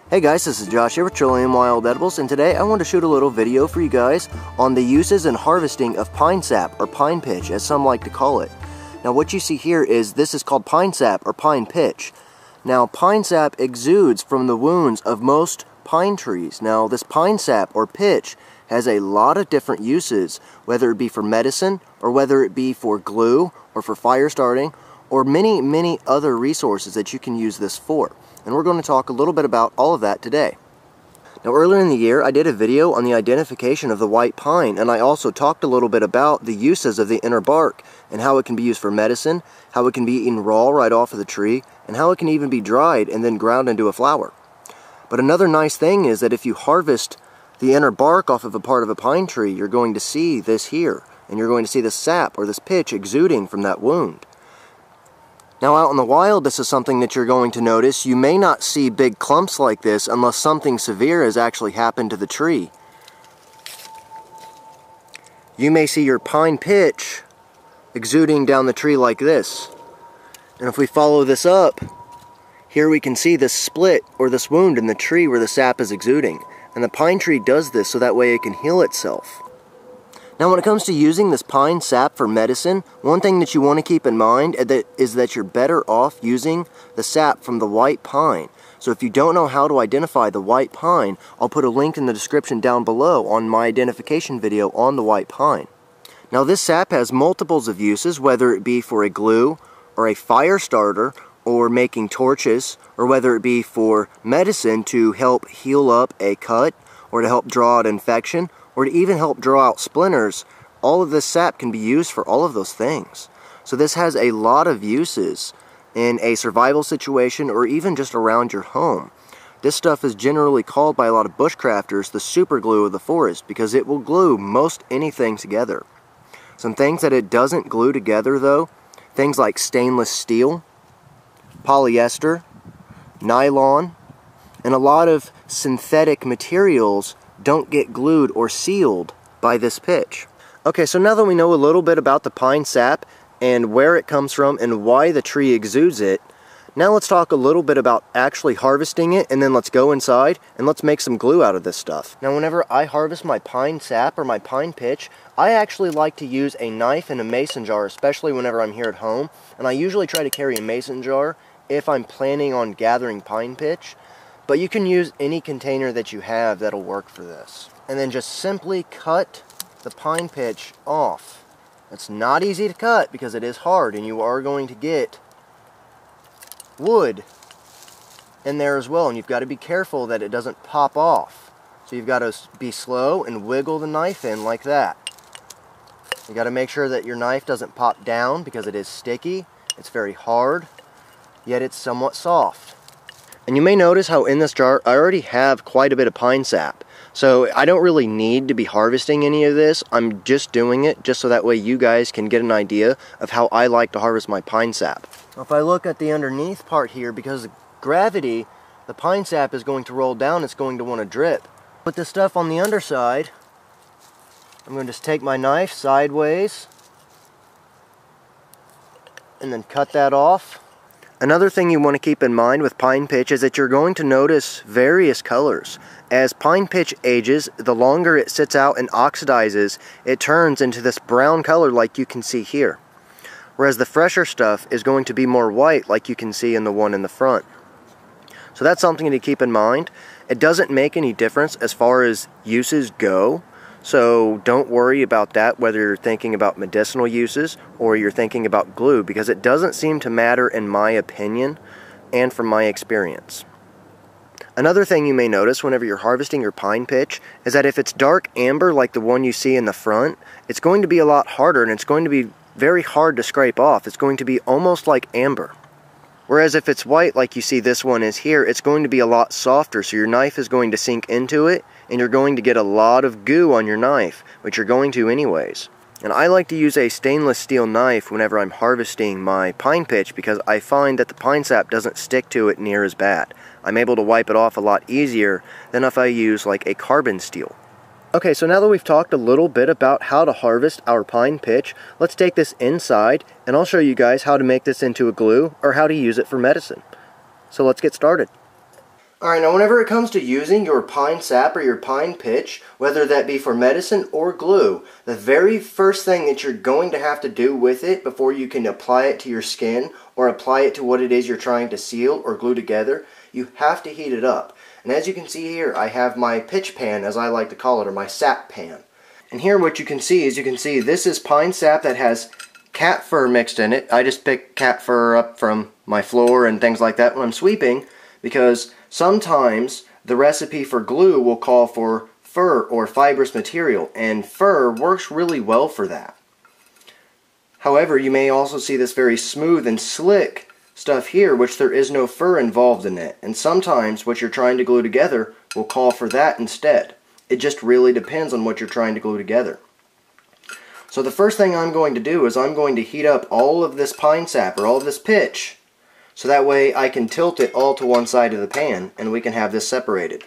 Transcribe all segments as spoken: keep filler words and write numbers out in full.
Hey guys, this is Josh here with Trillium Wild Edibles, and today I want to shoot a little video for you guys on the uses and harvesting of pine sap, or pine pitch as some like to call it. Now what you see here is this is called pine sap or pine pitch. Now pine sap exudes from the wounds of most pine trees. Now this pine sap or pitch has a lot of different uses, whether it be for medicine or whether it be for glue or for fire starting or many many other resources that you can use this for. And we're going to talk a little bit about all of that today. Now earlier in the year I did a video on the identification of the white pine, and I also talked a little bit about the uses of the inner bark and how it can be used for medicine, how it can be eaten raw right off of the tree, and how it can even be dried and then ground into a flour. But another nice thing is that if you harvest the inner bark off of a part of a pine tree, you're going to see this here, and you're going to see the sap or this pitch exuding from that wound. Now out in the wild, this is something that you're going to notice. You may not see big clumps like this unless something severe has actually happened to the tree. You may see your pine pitch exuding down the tree like this. And if we follow this up, here we can see this split or this wound in the tree where the sap is exuding. And the pine tree does this so that way it can heal itself. Now when it comes to using this pine sap for medicine, one thing that you want to keep in mind is that you're better off using the sap from the white pine. So if you don't know how to identify the white pine, I'll put a link in the description down below on my identification video on the white pine. Now this sap has multiples of uses, whether it be for a glue or a fire starter or making torches, or whether it be for medicine to help heal up a cut or to help draw out infection, or to even help draw out splinters. All of this sap can be used for all of those things. So this has a lot of uses in a survival situation or even just around your home. This stuff is generally called by a lot of bushcrafters the super glue of the forest because it will glue most anything together. Some things that it doesn't glue together though, things like stainless steel, polyester, nylon, and a lot of synthetic materials don't get glued or sealed by this pitch. Okay, so now that we know a little bit about the pine sap and where it comes from and why the tree exudes it, now let's talk a little bit about actually harvesting it, and then let's go inside and let's make some glue out of this stuff. Now whenever I harvest my pine sap or my pine pitch, I actually like to use a knife and a mason jar, especially whenever I'm here at home, and I usually try to carry a mason jar if I'm planning on gathering pine pitch. But you can use any container that you have that'll work for this. And then just simply cut the pine pitch off. It's not easy to cut because it is hard, and you are going to get wood in there as well, and you've got to be careful that it doesn't pop off. So you've got to be slow and wiggle the knife in like that. You got to make sure that your knife doesn't pop down because it is sticky. It's very hard, yet it's somewhat soft. And you may notice how in this jar I already have quite a bit of pine sap. So I don't really need to be harvesting any of this. I'm just doing it just so that way you guys can get an idea of how I like to harvest my pine sap. If I look at the underneath part here, because of gravity, the pine sap is going to roll down, it's going to want to drip. Put this stuff on the underside. I'm going to just take my knife sideways and then cut that off. Another thing you want to keep in mind with pine pitch is that you're going to notice various colors. As pine pitch ages, the longer it sits out and oxidizes, it turns into this brown color like you can see here. Whereas the fresher stuff is going to be more white like you can see in the one in the front. So that's something to keep in mind. It doesn't make any difference as far as uses go. So don't worry about that, whether you're thinking about medicinal uses or you're thinking about glue, because it doesn't seem to matter in my opinion and from my experience. Another thing you may notice whenever you're harvesting your pine pitch is that if it's dark amber like the one you see in the front, it's going to be a lot harder, and it's going to be very hard to scrape off. It's going to be almost like amber. Whereas if it's white like you see this one is here, it's going to be a lot softer, so your knife is going to sink into it, and you're going to get a lot of goo on your knife, which you're going to anyways. And I like to use a stainless steel knife whenever I'm harvesting my pine pitch because I find that the pine sap doesn't stick to it near as bad. I'm able to wipe it off a lot easier than if I use like a carbon steel. Okay, so now that we've talked a little bit about how to harvest our pine pitch, let's take this inside and I'll show you guys how to make this into a glue or how to use it for medicine. So let's get started. Alright, now whenever it comes to using your pine sap or your pine pitch, whether that be for medicine or glue, the very first thing that you're going to have to do with it before you can apply it to your skin or apply it to what it is you're trying to seal or glue together, you have to heat it up. And as you can see here, I have my pitch pan, as I like to call it, or my sap pan. And here what you can see is you can see this is pine sap that has cat fur mixed in it. I just pick cat fur up from my floor and things like that when I'm sweeping, because sometimes the recipe for glue will call for fur or fibrous material, and fur works really well for that. However, you may also see this very smooth and slick stuff here, which there is no fur involved in it, and sometimes what you're trying to glue together will call for that instead. It just really depends on what you're trying to glue together. So the first thing I'm going to do is I'm going to heat up all of this pine sap or all of this pitch, so that way I can tilt it all to one side of the pan and we can have this separated.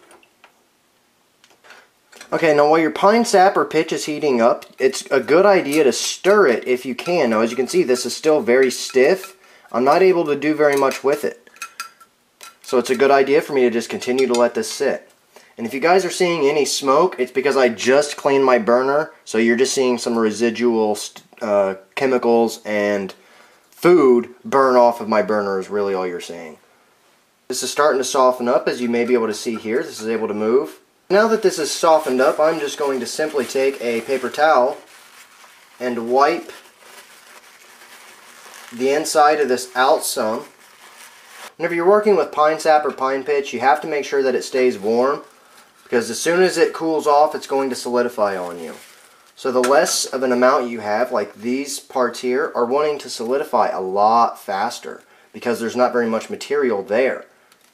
Okay, now while your pine sap or pitch is heating up, it's a good idea to stir it if you can. Now as you can see, this is still very stiff. I'm not able to do very much with it. So it's a good idea for me to just continue to let this sit. And if you guys are seeing any smoke, it's because I just cleaned my burner, so you're just seeing some residual uh, chemicals and food burn off of my burner is really all you're seeing. This is starting to soften up, as you may be able to see here. This is able to move. Now that this is softened up, I'm just going to simply take a paper towel and wipe the inside of this out some. Whenever you're working with pine sap or pine pitch, you have to make sure that it stays warm, because as soon as it cools off, it's going to solidify on you. So the less of an amount you have, like these parts here, are wanting to solidify a lot faster because there's not very much material there.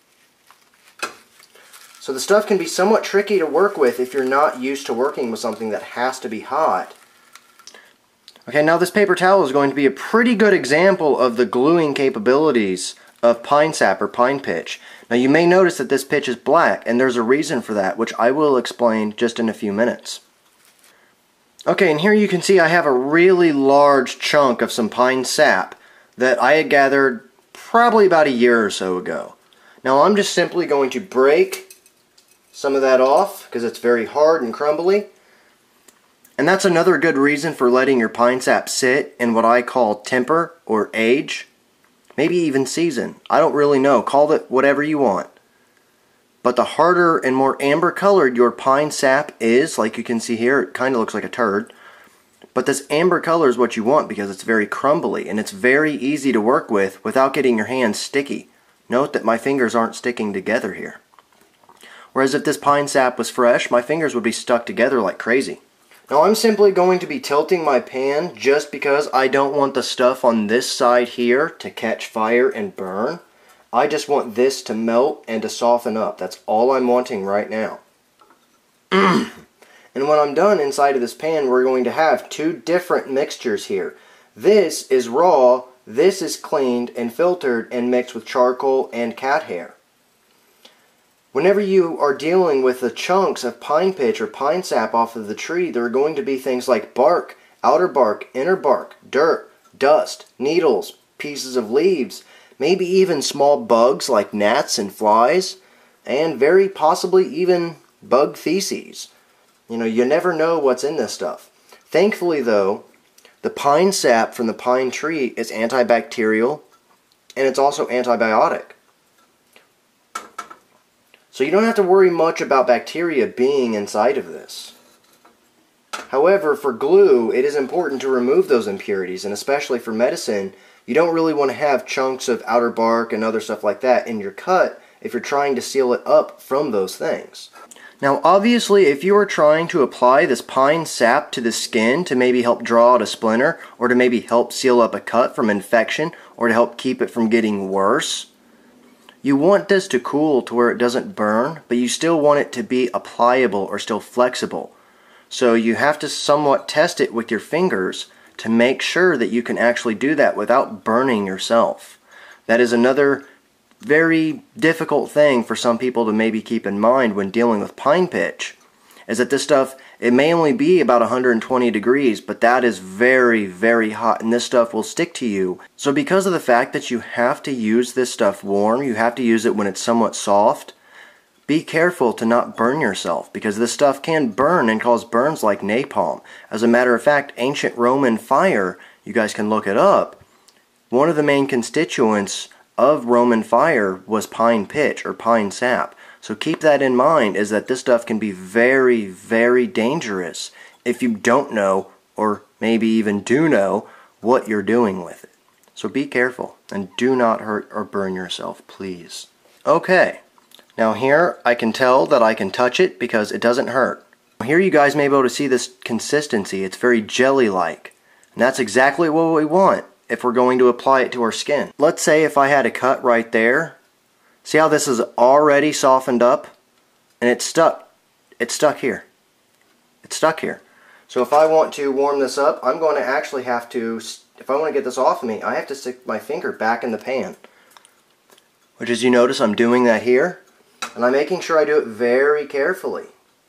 So the stuff can be somewhat tricky to work with if you're not used to working with something that has to be hot. Okay, now this paper towel is going to be a pretty good example of the gluing capabilities of pine sap or pine pitch. Now you may notice that this pitch is black, and there's a reason for that, which I will explain just in a few minutes. Okay, and here you can see I have a really large chunk of some pine sap that I had gathered probably about a year or so ago. Now I'm just simply going to break some of that off because it's very hard and crumbly. And that's another good reason for letting your pine sap sit in what I call temper or age. Maybe even season. I don't really know. Call it whatever you want. But the harder and more amber colored your pine sap is, like you can see here, it kind of looks like a turd. But this amber color is what you want because it's very crumbly and it's very easy to work with without getting your hands sticky. Note that my fingers aren't sticking together here. Whereas if this pine sap was fresh, my fingers would be stuck together like crazy. Now I'm simply going to be tilting my pan just because I don't want the stuff on this side here to catch fire and burn. I just want this to melt and to soften up. That's all I'm wanting right now. And when I'm done inside of this pan, we're going to have two different mixtures here. This is raw, this is cleaned and filtered and mixed with charcoal and cat hair. Whenever you are dealing with the chunks of pine pitch or pine sap off of the tree, there are going to be things like bark, outer bark, inner bark, dirt, dust, needles, pieces of leaves, maybe even small bugs like gnats and flies, and very possibly even bug feces. You know, you never know what's in this stuff. Thankfully though, the pine sap from the pine tree is antibacterial and it's also antibiotic. So you don't have to worry much about bacteria being inside of this. However, for glue, it is important to remove those impurities, and especially for medicine, you don't really want to have chunks of outer bark and other stuff like that in your cut if you're trying to seal it up from those things. Now obviously, if you are trying to apply this pine sap to the skin to maybe help draw out a splinter, or to maybe help seal up a cut from infection, or to help keep it from getting worse, you want this to cool to where it doesn't burn, but you still want it to be applicable or still flexible. So you have to somewhat test it with your fingers to make sure that you can actually do that without burning yourself. That is another very difficult thing for some people to maybe keep in mind when dealing with pine pitch, is that this stuff, it may only be about one hundred twenty degrees, but that is very, very hot, and this stuff will stick to you. So because of the fact that you have to use this stuff warm, you have to use it when it's somewhat soft, Be careful to not burn yourself, because this stuff can burn and cause burns like napalm. As a matter of fact, ancient Roman fire, you guys can look it up, one of the main constituents of Roman fire was pine pitch or pine sap. So keep that in mind, is that this stuff can be very, very dangerous if you don't know, or maybe even do know, what you're doing with it. So be careful and do not hurt or burn yourself, please. Okay, now here I can tell that I can touch it because it doesn't hurt. Here you guys may be able to see this consistency. It's very jelly-like. And that's exactly what we want if we're going to apply it to our skin. Let's say if I had a cut right there. See how this is already softened up? And it's stuck. It's stuck here. It's stuck here. So if I want to warm this up, I'm going to actually have to, if I want to get this off of me, I have to stick my finger back in the pan. Which, as you notice, I'm doing that here. And I'm making sure I do it very carefully.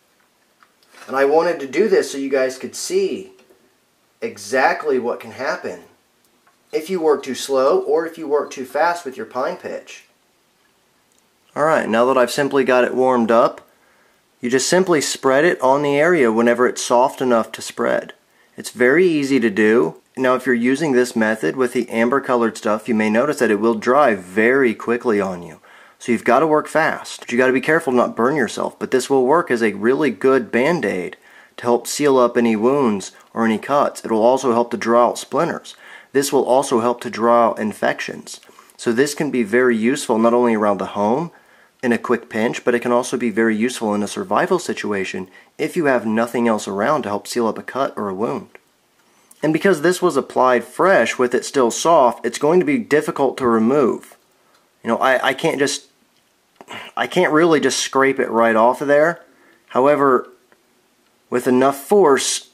And I wanted to do this so you guys could see exactly what can happen if you work too slow or if you work too fast with your pine pitch. Alright, now that I've simply got it warmed up, you just simply spread it on the area whenever it's soft enough to spread. It's very easy to do. Now if you're using this method with the amber colored stuff, you may notice that it will dry very quickly on you. So you've got to work fast. But you got to be careful to not burn yourself. But this will work as a really good band-aid to help seal up any wounds or any cuts. It will also help to draw out splinters. This will also help to draw out infections. So this can be very useful not only around the home in a quick pinch, but it can also be very useful in a survival situation if you have nothing else around to help seal up a cut or a wound. And because this was applied fresh with it still soft, it's going to be difficult to remove. You know, I, I can't just, I can't really just scrape it right off of there. However, with enough force,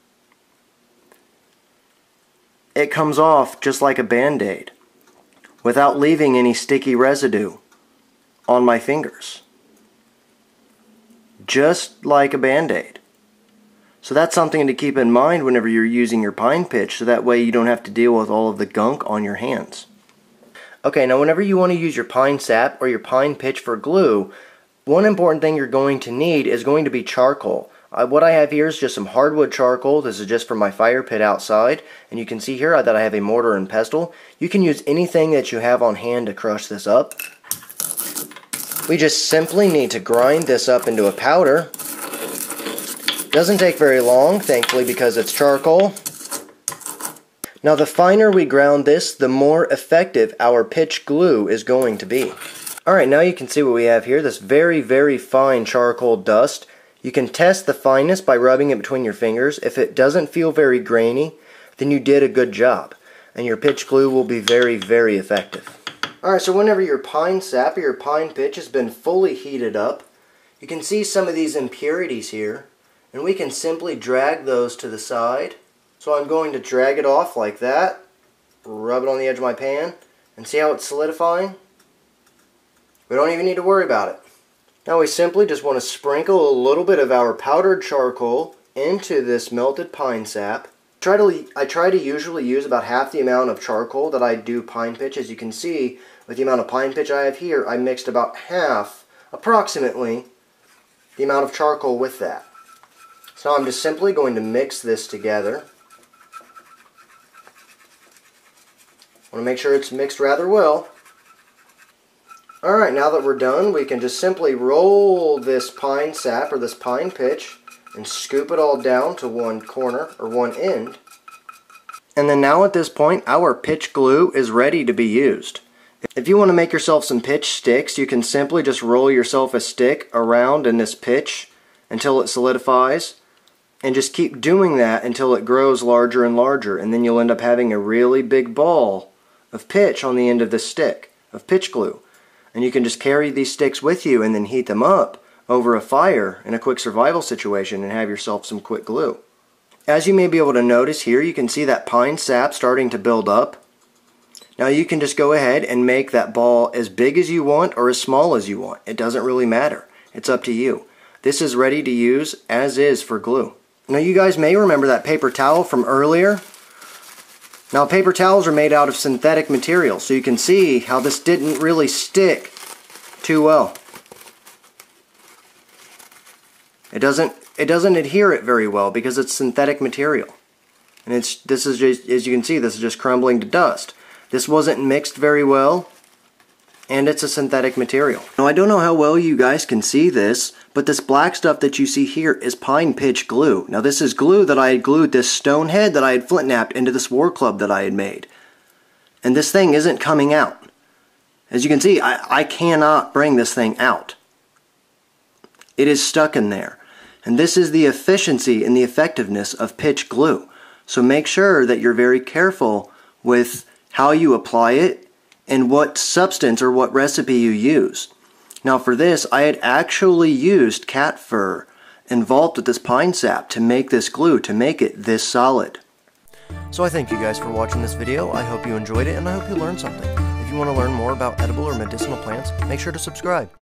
it comes off just like a band-aid without leaving any sticky residue on my fingers. Just like a band-aid. So that's something to keep in mind whenever you're using your pine pitch, so that way you don't have to deal with all of the gunk on your hands. Okay, now whenever you want to use your pine sap or your pine pitch for glue, one important thing you're going to need is going to be charcoal. Uh, what I have here is just some hardwood charcoal. This is just from my fire pit outside. And you can see here that I have a mortar and pestle. You can use anything that you have on hand to crush this up. We just simply need to grind this up into a powder. Doesn't take very long, thankfully, because it's charcoal. Now the finer we ground this, the more effective our pitch glue is going to be. Alright, now you can see what we have here, this very, very fine charcoal dust. You can test the fineness by rubbing it between your fingers. If it doesn't feel very grainy, then you did a good job. And your pitch glue will be very, very effective. Alright, so whenever your pine sap or your pine pitch has been fully heated up, you can see some of these impurities here, and we can simply drag those to the side. So I'm going to drag it off like that, rub it on the edge of my pan, and see how it's solidifying? We don't even need to worry about it. Now we simply just want to sprinkle a little bit of our powdered charcoal into this melted pine sap. Try to, I try to usually use about half the amount of charcoal that I do pine pitch. As you can see, with the amount of pine pitch I have here, I mixed about half, approximately, the amount of charcoal with that. So I'm just simply going to mix this together. I want to make sure it's mixed rather well. Alright, now that we're done, we can just simply roll this pine sap or this pine pitch and scoop it all down to one corner or one end. And then now at this point, our pitch glue is ready to be used. If you want to make yourself some pitch sticks, you can simply just roll yourself a stick around in this pitch until it solidifies, and just keep doing that until it grows larger and larger, and then you'll end up having a really big ball of pitch on the end of the stick, of pitch glue. And you can just carry these sticks with you and then heat them up over a fire in a quick survival situation and have yourself some quick glue. As you may be able to notice here, you can see that pine sap starting to build up. Now you can just go ahead and make that ball as big as you want or as small as you want. It doesn't really matter. It's up to you. This is ready to use as is for glue. Now you guys may remember that paper towel from earlier. Now paper towels are made out of synthetic material, so you can see how this didn't really stick too well. It doesn't it doesn't adhere it very well because it's synthetic material. And it's this is just, as you can see, this is just crumbling to dust. This wasn't mixed very well, and it's a synthetic material. Now I don't know how well you guys can see this, but this black stuff that you see here is pine pitch glue. Now this is glue that I had glued this stone head that I had flint knapped into this war club that I had made. And this thing isn't coming out. As you can see, I, I cannot bring this thing out. It is stuck in there. And this is the efficiency and the effectiveness of pitch glue. So make sure that you're very careful with how you apply it and what substance or what recipe you use. Now for this, I had actually used cat fur involved with this pine sap to make this glue, to make it this solid. So I thank you guys for watching this video. I hope you enjoyed it and I hope you learned something. If you want to learn more about edible or medicinal plants, make sure to subscribe.